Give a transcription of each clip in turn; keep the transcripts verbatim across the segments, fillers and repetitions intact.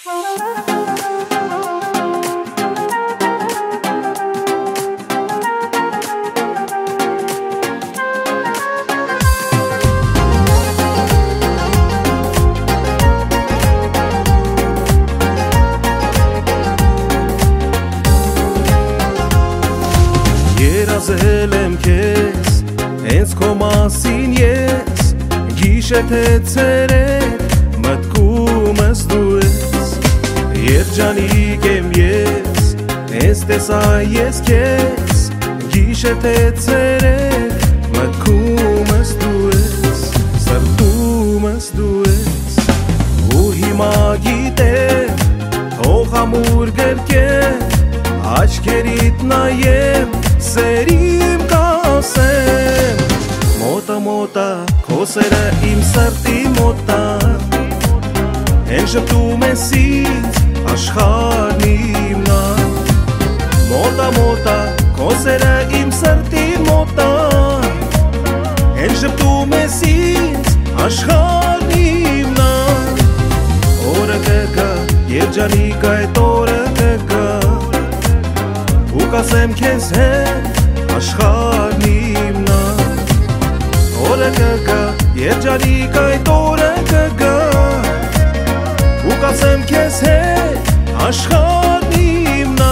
Երազել եմ քեզ, հենց քո մասին ես, գիշե թե ցերեկ, մտքումս դու ես, երջանիկ եմ ես, հենց տեսա ես քեզ, գիշե թե ցերեկ, մտքումս դու ես, սրտումս դու ես, ու հիմա գիտեմ, թող ամուր գրկեմ, աչքերիդ նայեմ, սերիմ կասեմ, մոտա մոտա, քո սերը իմ սրտի մոտա, հեն շպտում ես ինձ, աշխարհն իմնա, մոտա մոտա, քո սերը իմ սրտի մոտա, հեն շպտում ես ինձ, աշխարհն իմնա, օրը կգա, երջանիկ այդ օրը կգա, ու կասեմ քեզ հետ, աշխարհն իմնա, օրը կգա, երջանիկ այդ օրը կգա, ու կասեմ քեզ հետ, աշխարհն իմնա.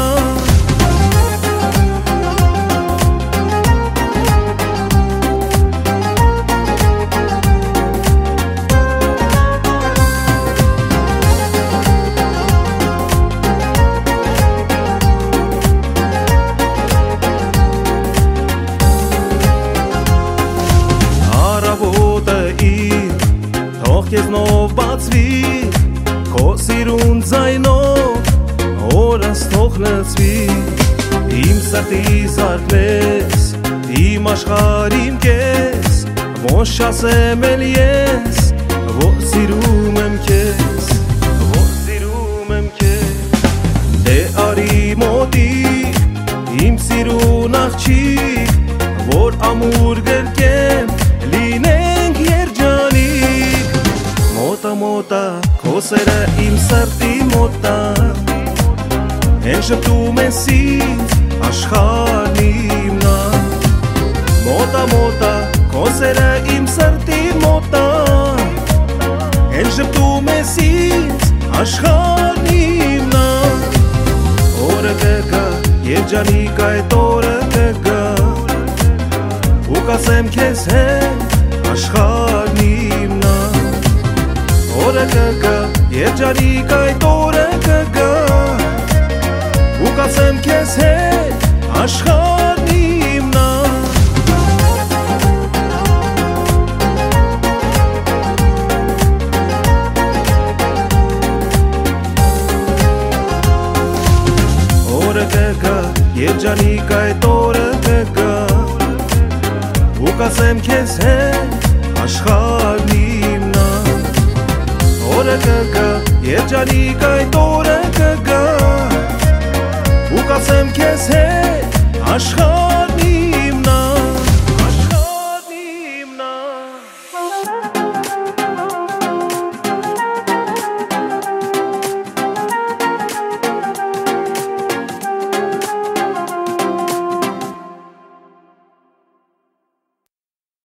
Քեզ նով բացվի, քո սիրուն ձայնով, օրս թող լցվի, իմ սրտի զարկվես, իմ աշխարհ իմ կես, ոչ ասեմ էլ ես, որ սիրում եմ քեզ, որ սիրում եմ քեզ, դե արի մոտիկ, իմ սիրուն աղջիկ, որ ամուր գրկեմ, լինենք երջանիկ, մոտա մոտա, քո սերը իմ սրտի մոտա, հեն շպտում ես ինձ, աշխարհն իմնա, մոտա մոտա, քո սերը իմ սրտի մոտա, հեն շպտում ես ինձ, աշխարհն իմնա, օրը կգա, երջանիկ այդ օրը կգա, ու կասեմ քեզ հետ, աշխարհն իմնա, օրը կգա, երջանիկ այդ օրը կգա, ու կասեմ քեզ հետ, աշխարհն իմնա. Օրը կգա, երջանիկ այդ օրը կգա, ու կասեմ քեզ հետ, աշխարհն իմնա. Օրը կգա, երջանիկ այդ օրը կգա, ու կասեմ քեզ հետ, աշխարհ